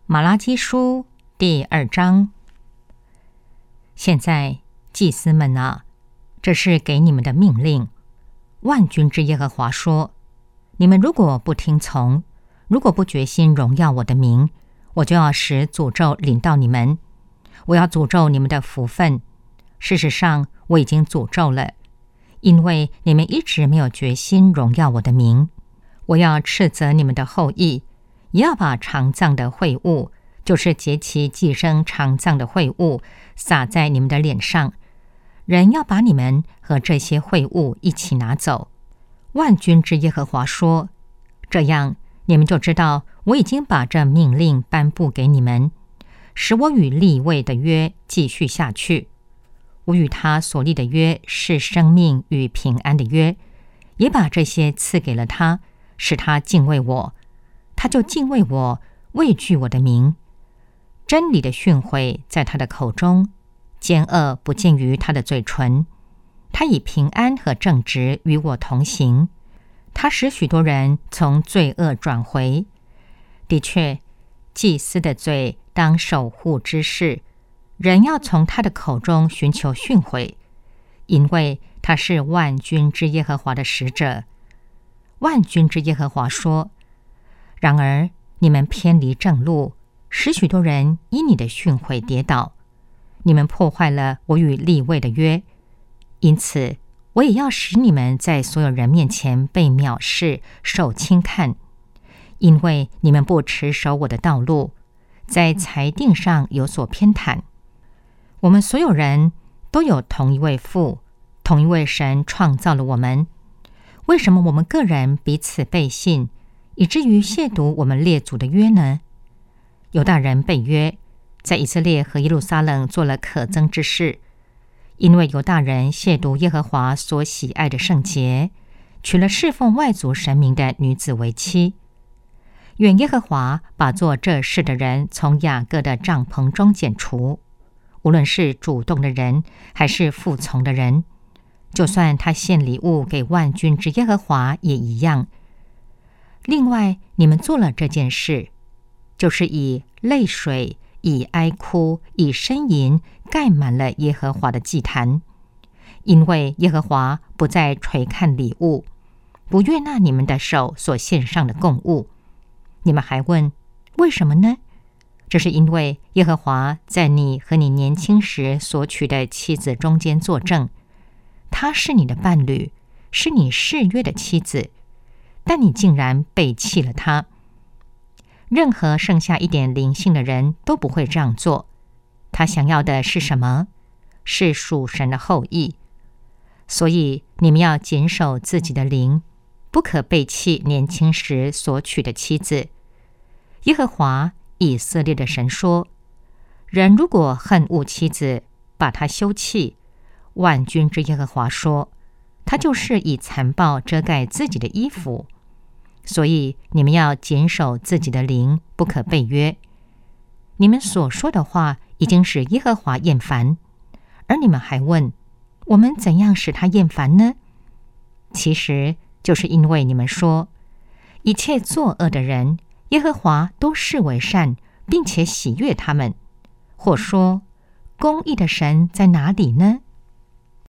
马拉基书第2章。现在，祭司们啊，这是给你们的命令。万军之耶和华说：你们如果不听从，如果不决心荣耀我的名，我就要使诅咒临到你们。我要诅咒你们的福分。事实上，我已经诅咒了，因为你们一直没有决心荣耀我的名。我要斥责你们的后裔，也要把肠脏的秽物，就是节期寄生肠脏的秽物，撒在你们的脸上。人要把你们和这些秽物一起拿走。万军之耶和华说：这样，你们就知道我已经把这命令颁布给你们，使我与立位的约继续下去。我与他所立的约是生命与平安的约，也把这些赐给了他，使他敬畏我。他就敬畏我，畏惧我的名。真理的训诲在他的口中，奸恶不见于他的嘴唇。他以平安和正直与我同行。他使许多人从罪恶转回。的确，祭司的罪当守护之事，人要从他的口中寻求训诲，因为他是万军之耶和华的使者。万军之耶和华说：然而你们偏离正路，使许多人因你的训诲跌倒。你们破坏了我与立位的约，因此我也要使你们在所有人面前被藐视，受轻看，因为你们不持守我的道路，在裁定上有所偏袒。我们所有人都有同一位父，同一位神创造了我们。为什么我们个人彼此背信，以至于亵渎我们列祖的约呢？犹大人背约，在以色列和耶路撒冷做了可憎之事，因为犹大人亵渎耶和华所喜爱的圣洁，娶了侍奉外族神明的女子为妻。愿耶和华把做这事的人从雅各的帐篷中剪除，无论是主动的人还是服从的人，就算他献礼物给万军之耶和华也一样。另外，你们做了这件事，就是以泪水、以哀哭、以呻吟盖满了耶和华的祭坛，因为耶和华不再垂看礼物，不悦纳你们的手所献上的供物。你们还问为什么呢？这是因为耶和华在你和你年轻时所娶的妻子中间作证，她是你的伴侣，是你誓约的妻子，但你竟然背弃了她。任何剩下一点灵性的人都不会这样做。他想要的是什么？是属神的后裔。所以你们要谨守自己的灵，不可背弃年轻时所娶的妻子。耶和华以色列的神说：人如果恨恶妻子，把她休弃，万军之耶和华说，他就是以残暴遮盖自己的衣服。所以你们要谨守自己的灵，不可背约。你们所说的话已经使耶和华厌烦，而你们还问，我们怎样使他厌烦呢？其实就是因为你们说，一切作恶的人，耶和华都视为善，并且喜悦他们。或说，公义的神在哪里呢？